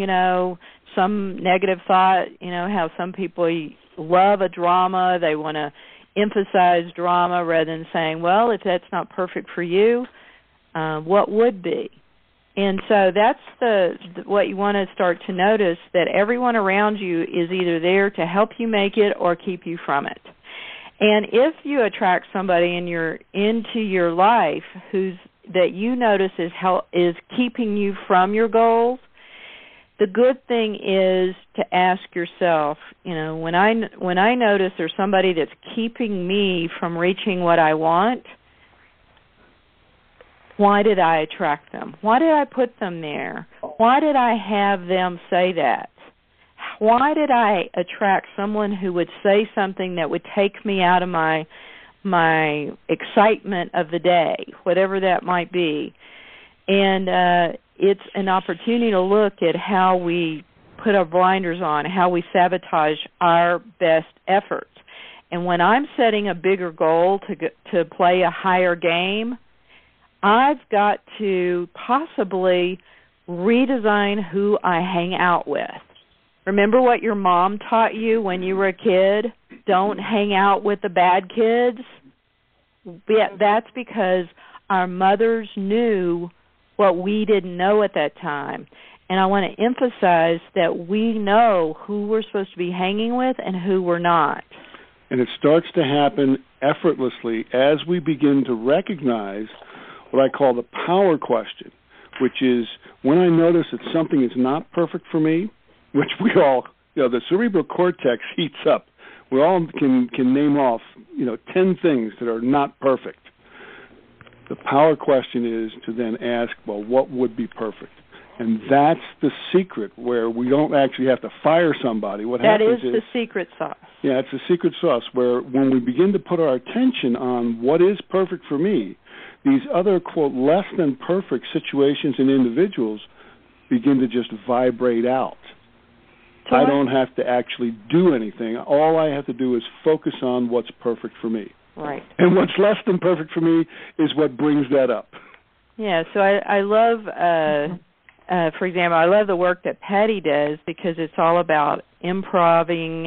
some negative thought, how some people love a drama, they want to emphasize drama rather than saying, well, if that's not perfect for you, what would be? And so that's what you want to start to notice, that everyone around you is either there to help you make it or keep you from it. And if you attract somebody into your life that you notice is keeping you from your goals, the good thing is to ask yourself, when I notice there's somebody that's keeping me from reaching what I want, why did I attract them? Why did I put them there? Why did I have them say that? Why did I attract someone who would say something that would take me out of my excitement of the day, whatever that might be? And it's an opportunity to look at how we put our blinders on, how we sabotage our best efforts. And when I'm setting a bigger goal to play a higher game, I've got to possibly redesign who I hang out with. Remember what your mom taught you when you were a kid? Don't hang out with the bad kids? That's because our mothers knew what we didn't know at that time. And I want to emphasize that we know who we're supposed to be hanging with and who we're not. And it starts to happen effortlessly as we begin to recognize what I call the power question, which is when I notice that something is not perfect for me, which we all, the cerebral cortex heats up. We all can name off, 10 things that are not perfect. The power question is to then ask, well, what would be perfect? And that's the secret where we don't actually have to fire somebody. That is the secret sauce. Yeah, it's the secret sauce where when we begin to put our attention on what is perfect for me, these other, quote, less than perfect situations and individuals begin to just vibrate out. So I don't have to actually do anything. All I have to do is focus on what's perfect for me. Right. And what's less than perfect for me is what brings that up. Yeah, so I love, for example, I love the work that Patty does because it's all about improving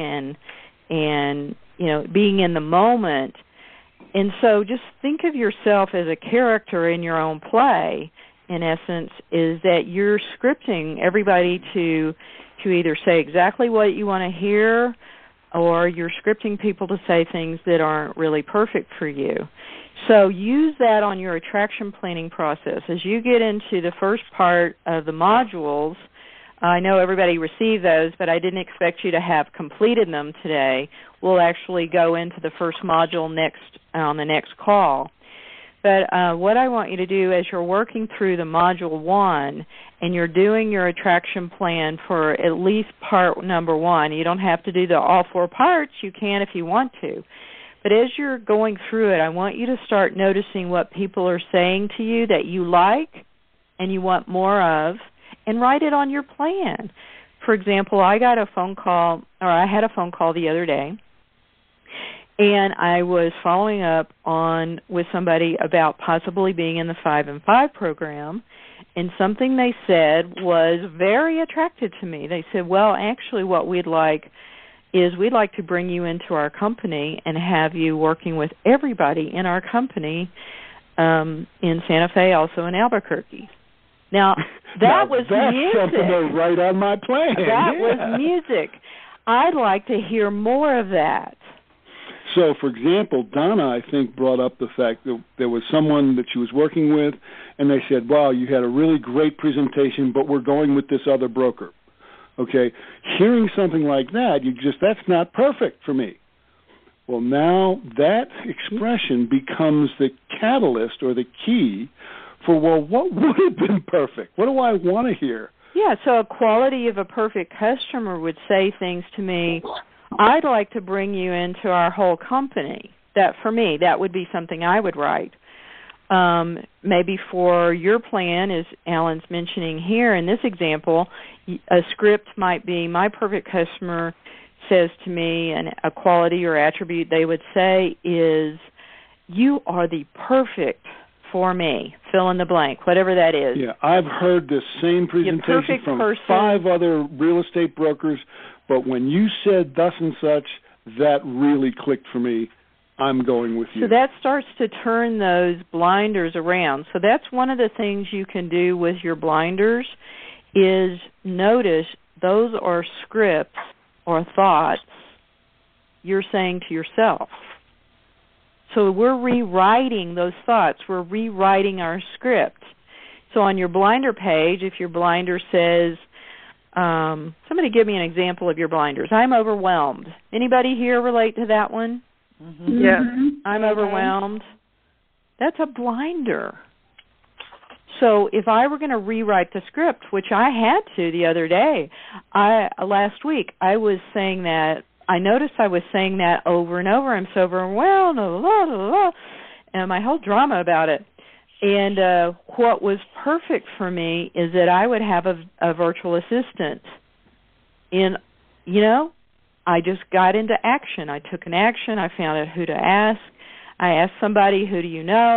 and being in the moment. And so just think of yourself as a character in your own play, in essence, is that you're scripting everybody to either say exactly what you want to hear, or you're scripting people to say things that aren't really perfect for you. So use that on your attraction planning process. As you get into the first part of the modules, I know everybody received those, but I didn't expect you to have completed them today. We'll actually go into the first module on the next call. But what I want you to do as you're working through the Module 1 and you're doing your attraction plan for at least part number 1, you don't have to do all 4 parts. You can if you want to. But as you're going through it, I want you to start noticing what people are saying to you that you like and you want more of, and write it on your plan. For example, I had a phone call the other day, and I was following up with somebody about possibly being in the 5 and 5 program, and something they said was very attractive to me. They said, well, actually what we'd like to bring you into our company and have you working with everybody in our company in Santa Fe, also in Albuquerque. Now, that's music. Something right on my plan. That was music. I'd like to hear more of that. So, for example, Donna, I think, brought up the fact that there was someone that she was working with, and they said, wow, you had a really great presentation, but we're going with this other broker. Okay? Hearing something like that, that's not perfect for me. Well, now that expression becomes the catalyst or the key for, well, what would have been perfect? What do I want to hear? Yeah, so a quality of a perfect customer would say things to me, I'd like to bring you into our whole company. That, for me, that would be something I would write. Maybe for your plan, as Alan's mentioning here in this example, a script might be, my perfect customer says to me, and a quality or attribute they would say is, you are the perfect for me, fill in the blank, whatever that is. Yeah, I've heard this same presentation from 5 other real estate brokers, but when you said thus and such, that really clicked for me. I'm going with you. So that starts to turn those blinders around. So that's one of the things you can do with your blinders is notice those are scripts or thoughts you're saying to yourself. So we're rewriting those thoughts. We're rewriting our script. So on your blinder page, if your blinder says, somebody give me an example of your blinders. I'm overwhelmed. Anybody here relate to that one? Mm-hmm. Yeah. I'm overwhelmed. That's a blinder. So if I were going to rewrite the script, which I had to the other day, last week, I was saying that, I noticed I was saying that over and over. I'm so overwhelmed, and my whole drama about it. And what was perfect for me is that I would have a virtual assistant. And, I just got into action. I took an action. I found out who to ask. I asked somebody, who do you know?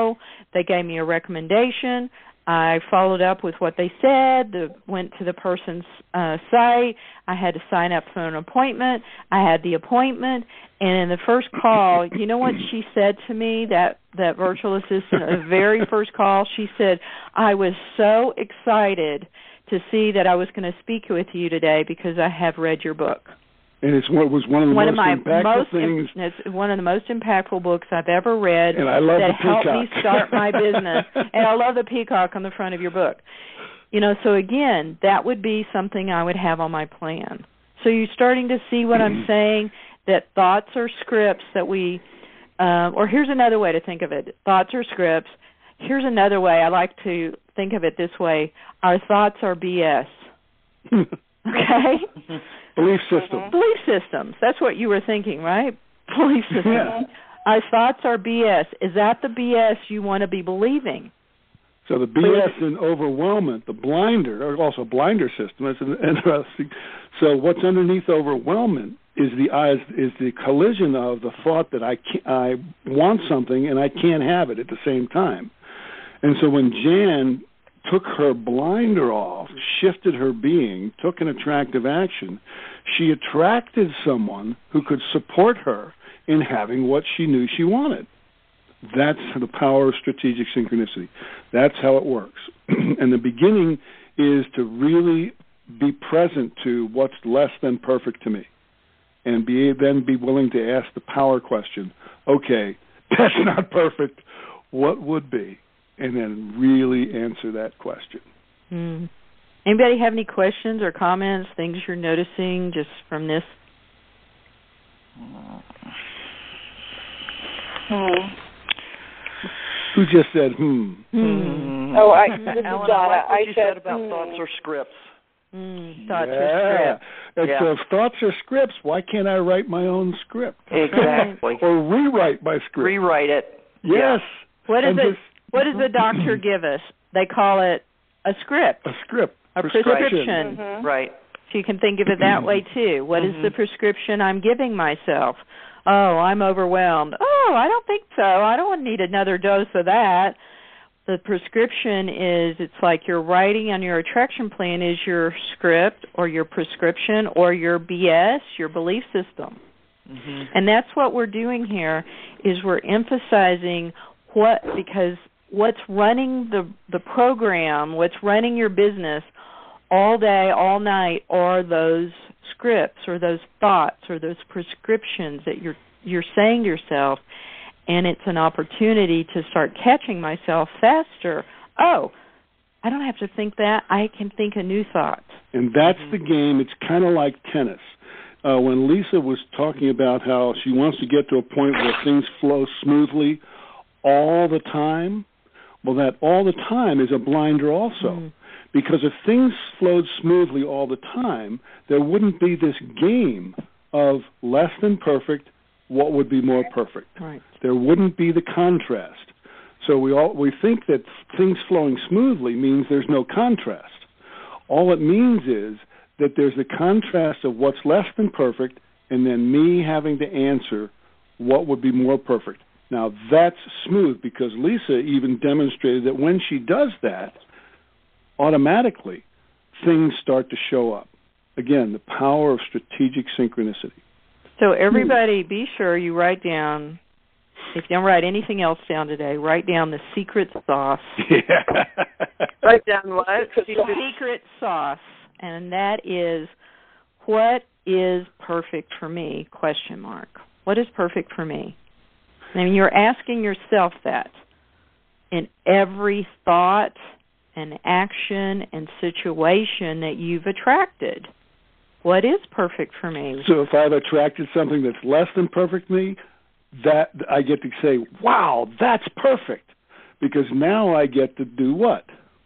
They gave me a recommendation. I followed up with what they said, went to the person's site. I had to sign up for an appointment. I had the appointment, and in the first call, you know what she said to me, that virtual assistant, the very first call, she said, I was so excited to see that I was going to speak with you today because I have read your book. And it's one of the most impactful things. It's one of the most impactful books I've ever read. And I love that the peacock. helped me start my business. And I love the peacock on the front of your book. You know, so again, that would be something I would have on my plan. So you're starting to see what I'm saying, that thoughts are scripts that we, or here's another way to think of it. Thoughts are scripts. Here's another way. I like to think of it this way. Our thoughts are BS. Okay? Belief systems. Belief systems. That's what you were thinking, right? Belief systems. Yeah. Our thoughts are BS. Is that the BS you want to be believing? So the BS in overwhelmment, the blinder, or also blinder system, is interesting. So what's underneath overwhelmment is the collision of the thought that I want something and I can't have it at the same time. And so when Jan took her blinder off, shifted her being, took an attractive action, she attracted someone who could support her in having what she knew she wanted. That's the power of strategic synchronicity. That's how it works. And the beginning is to really be present to what's less than perfect to me, and then be willing to ask the power question, okay, that's not perfect, what would be? And then really answer that question. Anybody have any questions or comments, things you're noticing just from this? Who just said, Oh, this is Alan, Donna. I like what you said about thoughts or scripts. Thoughts or scripts. So if thoughts are scripts, why can't I write my own script? Exactly. Or rewrite my script. Rewrite it. Yes. What does the doctor give us? They call it a script. A script. A prescription. Right. So you can think of it that way, too. What is the prescription I'm giving myself? Oh, I'm overwhelmed. Oh, I don't think so. I don't need another dose of that. The prescription is, it's like you're writing on your attraction plan is your script or your prescription or your BS, your belief system. And that's what we're doing here is we're emphasizing because what's running the program, what's running your business all day, all night are those scripts or those thoughts or those prescriptions that you're saying to yourself, and it's an opportunity to start catching myself faster. Oh, I don't have to think that. I can think a new thought. And that's the game. It's kind of like tennis. When Lisa was talking about how she wants to get to a point where things flow smoothly all the time, well, that all the time is a blinder also. Because if things flowed smoothly all the time, there wouldn't be this game of less than perfect, what would be more perfect. Right. There wouldn't be the contrast. So we think that things flowing smoothly means there's no contrast. All it means is that there's the contrast of what's less than perfect and then me having to answer what would be more perfect. Now, that's smooth because Lisa even demonstrated that when she does that, automatically things start to show up. Again, the power of strategic synchronicity. So everybody, be sure you write down, if you don't write anything else down today, write down the secret sauce. Yeah. Write down what? The secret sauce. And that is, what is perfect for me, ? What is perfect for me? And you're asking yourself that in every thought and action and situation that you've attracted. What is perfect for me? So if I've attracted something that's less than perfect me, that I get to say, wow, that's perfect. Because now I get to do what?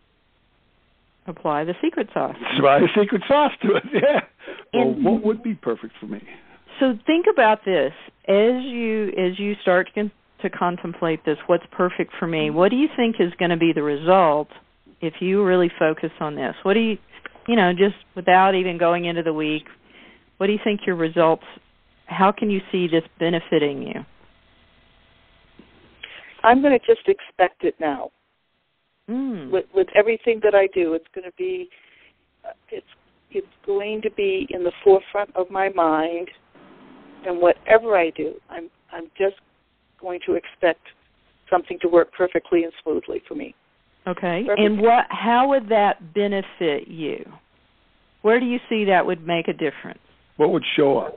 Apply the secret sauce. Apply the secret sauce to it, yeah. Well, And what would be perfect for me? So think about this. As you start to contemplate this, what's perfect for me, what do you think is going to be the result if you really focus on this? What do you just without even going into the week, what do you think your results, how can you see this benefiting you? I'm going to just expect it now. With everything that I do, it's going to be it's going to be in the forefront of my mind, and whatever I do, I'm just going to expect something to work perfectly and smoothly for me. Okay. And how would that benefit you? Where do you see that would make a difference? What would show up?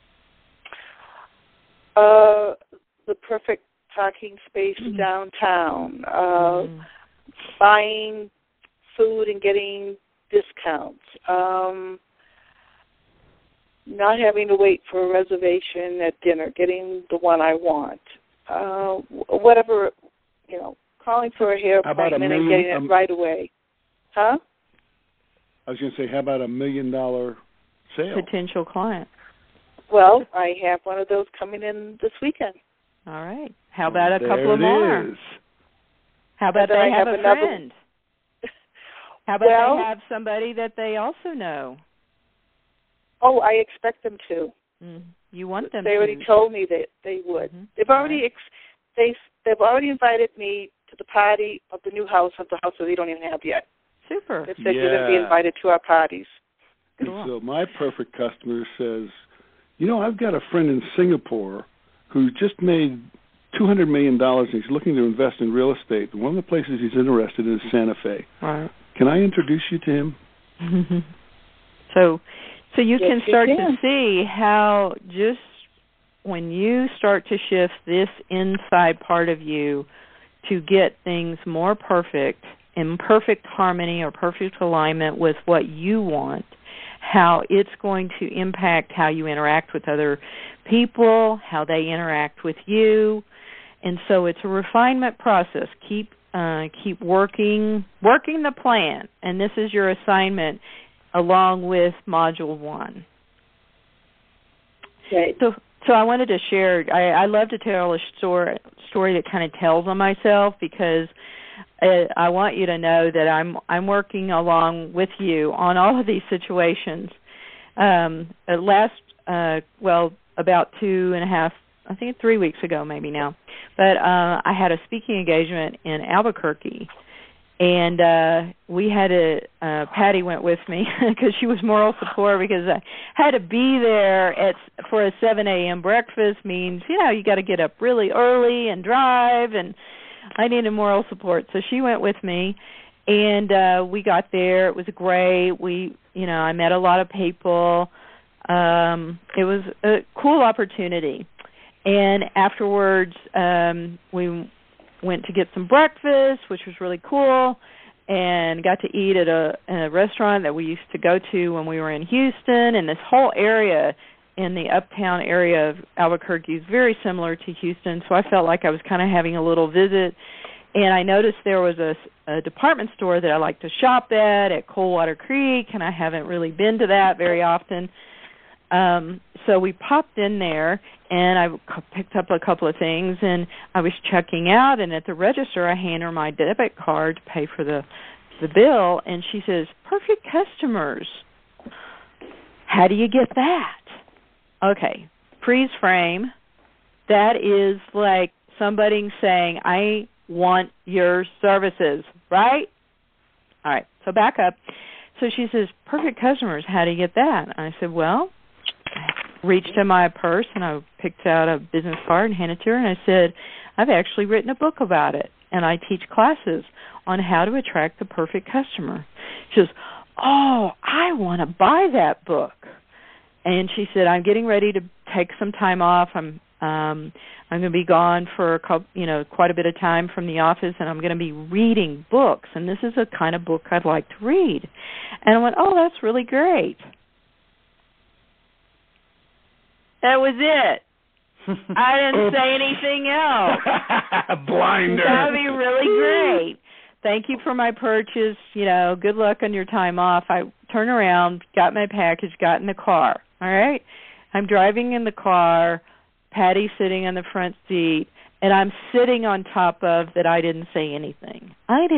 The perfect parking space downtown, buying food and getting discounts, not having to wait for a reservation at dinner, getting the one I want, whatever, calling for a hair appointment and getting it right away. Huh? I was going to say, how about $1 million sale? Potential client. Well, I have one of those coming in this weekend. All right. How about a couple of more? How about they have a friend? How about they have somebody that they also know? Oh, I expect them to. You want them to. They already told me that they would. They've already they've already invited me to the party of the new house, of the house that they don't even have yet. Super. They said you're going to be invited to our parties. Cool. So my perfect customer says, I've got a friend in Singapore who just made $200 million and he's looking to invest in real estate. One of the places he's interested in is Santa Fe. Right. Can I introduce you to him? So you can start to see how just when you start to shift this inside part of you to get things more perfect, in perfect harmony or perfect alignment with what you want, how it's going to impact how you interact with other people, how they interact with you. And so it's a refinement process. Keep working the plan, and this is your assignment along with Module 1. Okay. So I wanted to share, I love to tell a story that kind of tells on myself, because I want you to know that I'm working along with you on all of these situations. About 2.5, I think 3 weeks ago maybe now, but I had a speaking engagement in Albuquerque, and we had Patty went with me because she was moral support, because I had to be there for a 7 a.m. breakfast. Means, you got to get up really early and drive, and I needed moral support. So she went with me, and we got there. It was great. I met a lot of people. It was a cool opportunity. And afterwards, we went to get some breakfast, which was really cool, and got to eat at a restaurant that we used to go to when we were in Houston. And this whole area in the uptown area of Albuquerque is very similar to Houston, so I felt like I was kind of having a little visit. And I noticed there was a department store that I like to shop at Coldwater Creek, and I haven't really been to that very often. So we popped in there, and I picked up a couple of things, and I was checking out, and at the register I hand her my debit card to pay for the bill, and she says, "Perfect customers. How do you get that?" Okay, freeze frame. That is like somebody saying, "I want your services," right? All right, so back up. So she says, "Perfect customers, how do you get that?" And I said, well, I reached in my purse and I picked out a business card and handed it to her, and I said, "I've actually written a book about it, and I teach classes on how to attract the perfect customer." She goes, "Oh, I want to buy that book." And she said, "I'm getting ready to take some time off. I'm going to be gone for quite a bit of time from the office, and I'm going to be reading books, and this is a kind of book I'd like to read." And I went, "Oh, that's really great." That was it. I didn't say anything else. Blinder. That would be really great. Thank you for my purchase. Good luck on your time off. I turned around, got my package, got in the car. All right? I'm driving in the car, Patty's sitting in the front seat, and I'm sitting on top of that. I didn't say anything. I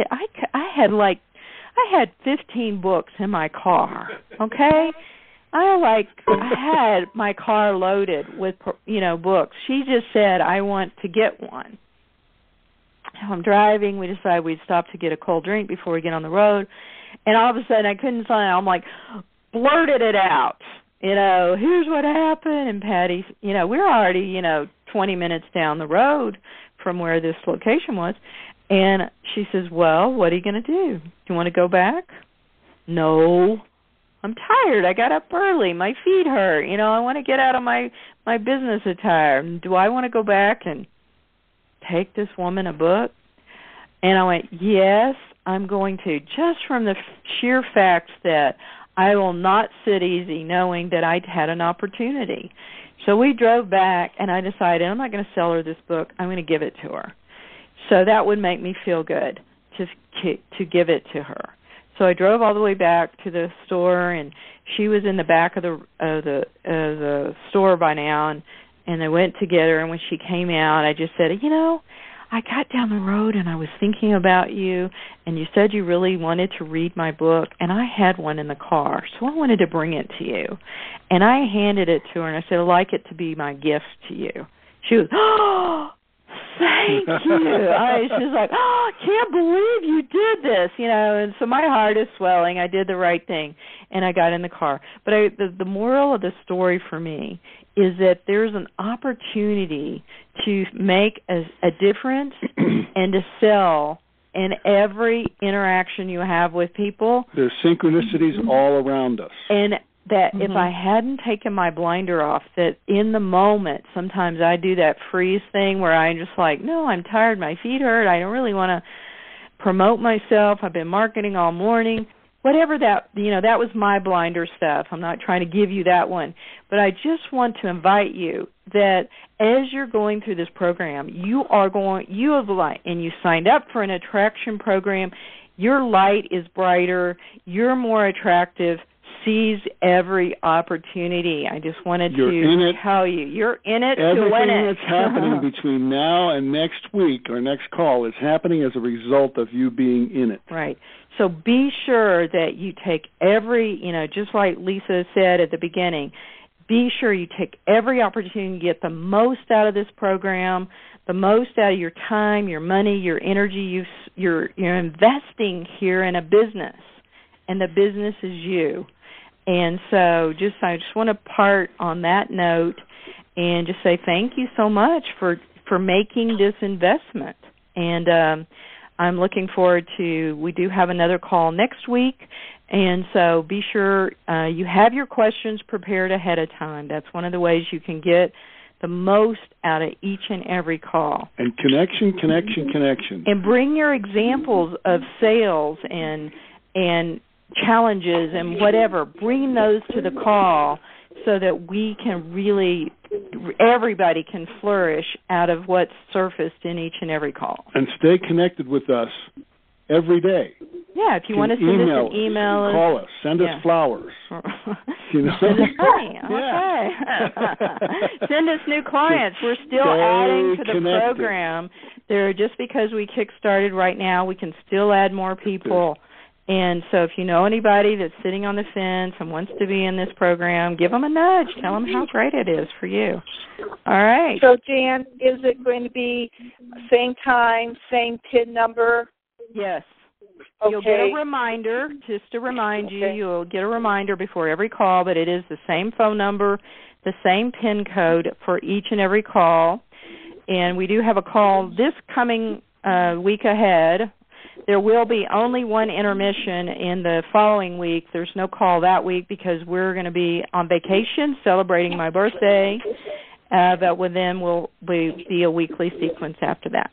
had 15 books in my car, okay? I had my car loaded with, books. She just said, "I want to get one." I'm driving. We decided we'd stop to get a cold drink before we get on the road. And all of a sudden, I couldn't find it. I'm like, blurted it out. Here's what happened. And Patty, we're already, 20 minutes down the road from where this location was. And she says, well, what are you going to do? Do you want to go back? No. I'm tired. I got up early. My feet hurt. I want to get out of my business attire. Do I want to go back and take this woman a book? And I went, yes, I'm going to, just from the sheer fact that I will not sit easy knowing that I'd had an opportunity. So we drove back, and I decided I'm not going to sell her this book. I'm going to give it to her. So that would make me feel good to give it to her. So I drove all the way back to the store, and she was in the back of the store by now, and I went to get her. And when she came out, I just said, I got down the road and I was thinking about you, and you said you really wanted to read my book, and I had one in the car, so I wanted to bring it to you. And I handed it to her, and I said, I'd like it to be my gift to you. She was, oh, thank you. She was like, oh, I can't believe you did this, and so my heart is swelling. I did the right thing, and I got in the car. But the moral of the story for me is that there's an opportunity to make a difference and to sell in every interaction you have with people. There's synchronicities all around us. And that if I hadn't taken my blinder off, that in the moment, sometimes I do that freeze thing where I'm just like, no, I'm tired, my feet hurt, I don't really want to promote myself, I've been marketing all morning. Whatever that, that was my blinder stuff. I'm not trying to give you that one. But I just want to invite you that as you're going through this program, you have light, and you signed up for an attraction program. Your light is brighter. You're more attractive. Seize every opportunity. I just wanted to tell you, you're in it to win it. Everything that's happening between now and next week, our next call, is happening as a result of you being in it. Right. So be sure that you take every, just like Lisa said at the beginning, be sure you take every opportunity to get the most out of this program, the most out of your time, your money, your energy. You're investing here in a business, and the business is you. And so I just want to part on that note and just say thank you so much for making this investment. And I'm looking forward to, we do have another call next week, and so be sure you have your questions prepared ahead of time. That's one of the ways you can get the most out of each and every call. And connection. And bring your examples of sales and challenges and whatever. Bring those to the call so that we can really, everybody can flourish out of what's surfaced in each and every call. And stay connected with us every day. Yeah, if you want to send us an email. Call us. Send us flowers. Send us money. Okay. Send us new clients. We're still adding to the program. Just because we kick-started right now, we can still add more people. Good. And so if you know anybody that's sitting on the fence and wants to be in this program, give them a nudge. Tell them how great it is for you. All right. So, Jan, is it going to be same time, same PIN number? Yes. Okay. You'll get a reminder, just to remind you. You'll get a reminder before every call, but it is the same phone number, the same PIN code for each and every call. And we do have a call this coming week ahead. There will be only one intermission in the following week. There's no call that week because we're going to be on vacation celebrating my birthday. But then will be a weekly sequence after that.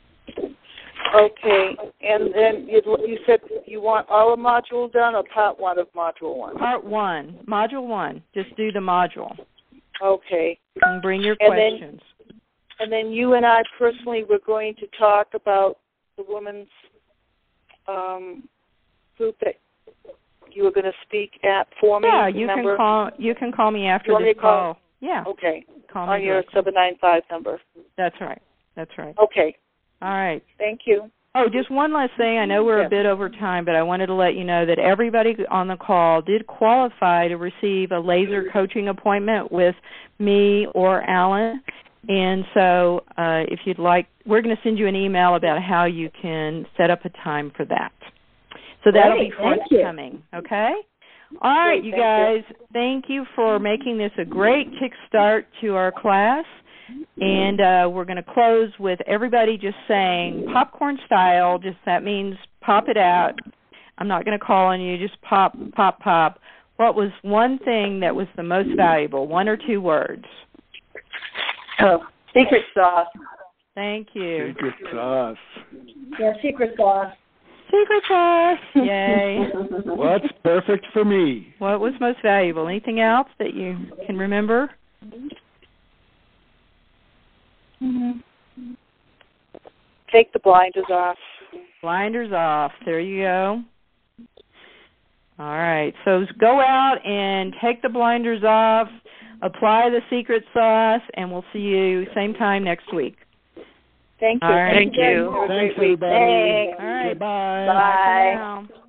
Okay. And then you said you want all the modules done or part one of module one? Part one. Module one. Just do the module. Okay. And bring your questions. And then you and I personally were going to talk about the women's group that you were going to speak at for me. Yeah, you can call me after this call. Yeah. Okay. Call me on your 795 number. That's right. Okay. All right. Thank you. Oh, just one last thing. I know we're a bit over time, but I wanted to let you know that everybody on the call did qualify to receive a laser coaching appointment with me or Alan. And so if you'd like, we're going to send you an email about how you can set up a time for that. So that'll be forthcoming, okay? All right, you guys, thank you for making this a great kickstart to our class. And we're going to close with everybody just saying popcorn style. Just that means pop it out. I'm not going to call on you. Just pop, pop, pop. What was one thing that was the most valuable? 1 or 2 words. Oh, secret sauce. Thank you. Secret sauce. Yeah, secret sauce. Secret sauce. Yay. What's perfect for me? What was most valuable? Anything else that you can remember? Take the blinders off. Blinders off. There you go. All right. So go out and take the blinders off, apply the secret sauce, and we'll see you same time next week. Thank you. All right. Thank you. Thanks, everybody. Thanks. All right. Bye. Bye. Bye for now.